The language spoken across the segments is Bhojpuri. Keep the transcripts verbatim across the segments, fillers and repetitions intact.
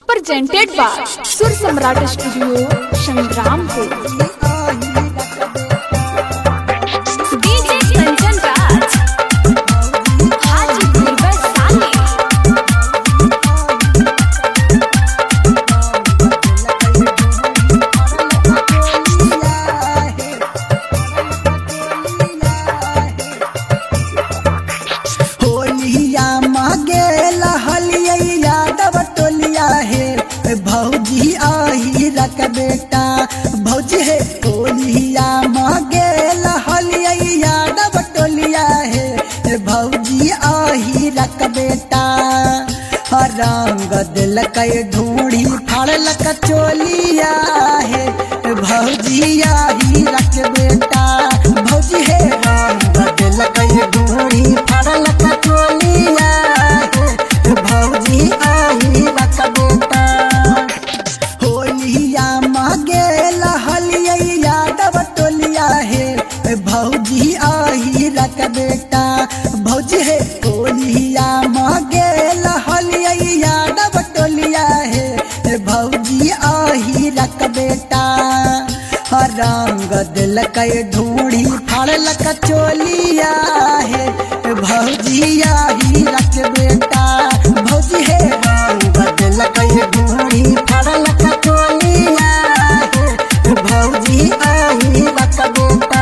presented by Sur Samrat Studio, Shangrampur. D J Kanchan Raj, Hajipur Vaisali. भौजी आही रख बेटा भौजी है टोलिया मागे लहलिया डब टोलिया है भौजी आही रख बेटा रंग दिल के ढूंढी फाड़ल चोलिया है भौजी आही रख बेटा भौजी है रंग दिल के ढूंढी फाड़ल चोलिया है भौजी आही रख बेटा भौजी आही रख बेटा भौजी है टोलिया मागे लहलिया डब टोलिया है भौजी आही रख बेटा रंग दिल के ढूंढी फाड़ल चोलिया है भौजी आही रख बेटा भौजी है रंग दिल के ढूंढी फाड़ल चोलिया है भौजी आही रख बेटा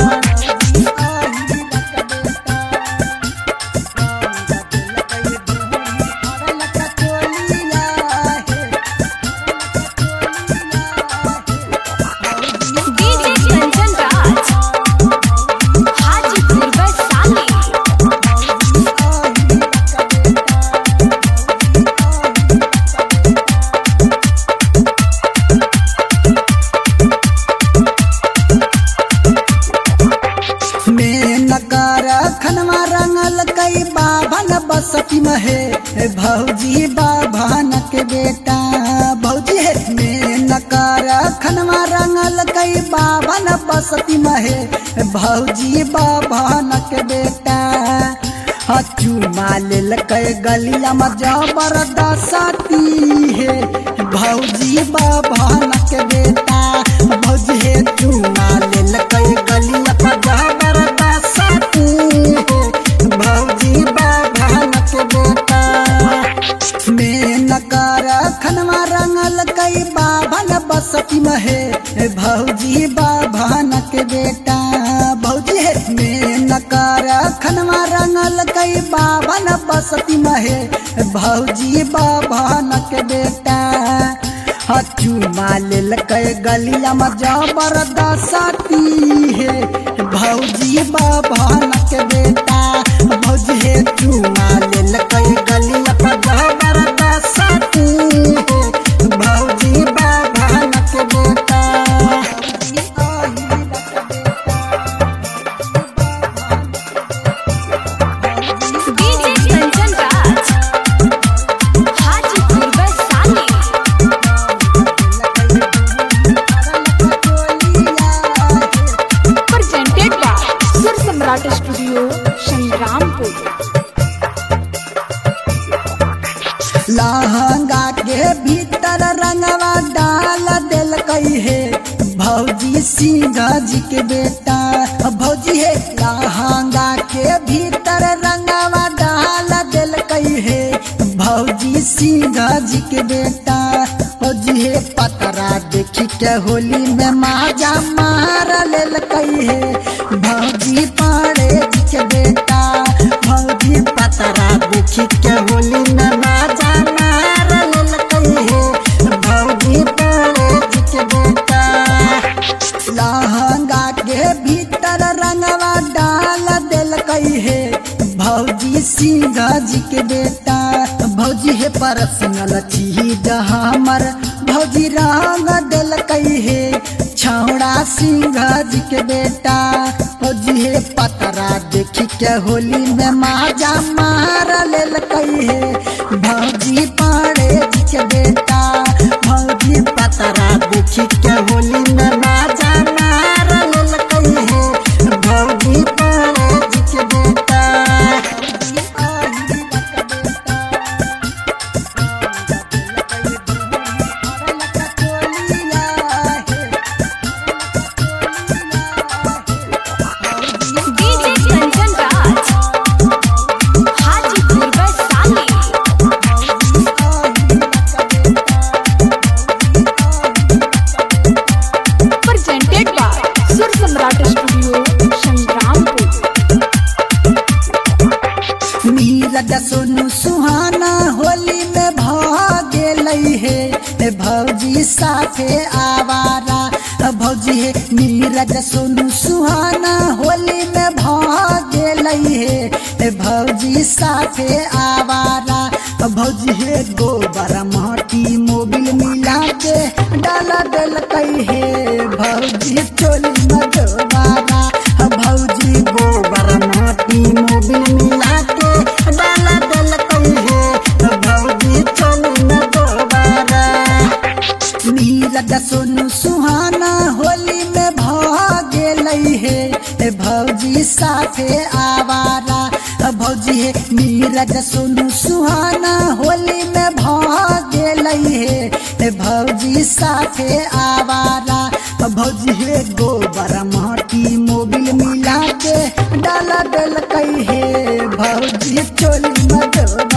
बसती महे भौजी बाभान के बेटा भौजी है में नकार खनवा रंगल कई बाभन बसती महे भौजी बाभान के बेटा हचू मालिल के गलिया में जबरदस्ती है भौजी बाभान के बेटा भौजी है चू मालिल के गलिया में जबरदस्ती है भौजी बाभान के बेटा में नकार खनवा रंगल कई बाभन बसती महे भौजी बाभान के बेटा भौजी है में नकार खनवा रंगल कई बाभन बसती महे भौजी बाभान के बेटा हचू मालिल के गलिया में जबरदस्ती है भौजी बाभान के बेटा भौजी है चू मालिल के गलिया में जबरदस्ती है भौजी बाभान के बेटा स्टूडियो संग्रामपुर। लहंगा के भीतर रंगवा डाल दिल कई है भौजी सिंह जी के बेटा भौजी है लहंगा के भीतर रंगवा डाल दिल कई है भौजी सिंह जी के बेटा भौजी है पतरा देखी के होली में माजा मार लेल कई है भौजी पाड़े जी के बेटा भौजी पतरा देखी के होली में माजा मार लेल कई है भौजी पाड़े जी के बेटा लहंगा के भीतर रंगवा डाल दिल कई है भौजी सिंह जी के बेटा भौजी है पर्सनल चीज हमर भौजी रंग दिल कई है छौड़ा सिंह जी के बेटा भौजी है पतरा देखी के होली में माजा मार लेल कई है भौजी पाड़े जी के बेटा भौजी पतरा देखी के होली में माजा मार लेल कई है भौजी पाड़े जी के बेटा है भौजी साथे आवारा भौजी है नीरज सोनू सुहाना होली में भाग है भौजी साथे आवारा भौजी है गोबर माटी मोबिल मिला के डाला दिल कई है भौजी चोली में दोबारा भौजी गोबर माटी मोबिल मिला के डाला दिल कई है भौजी चोली में दोबारा नीरज सोनू सुहाना होली में भाग है भौजी साथे आवारा भौजी है नीरज सोनू सुहाना होली में भाग है भौजी साथे आवारा भौजी है गोबर माटी मोबिल मिला के डाला दिल कई है भौजी चोली में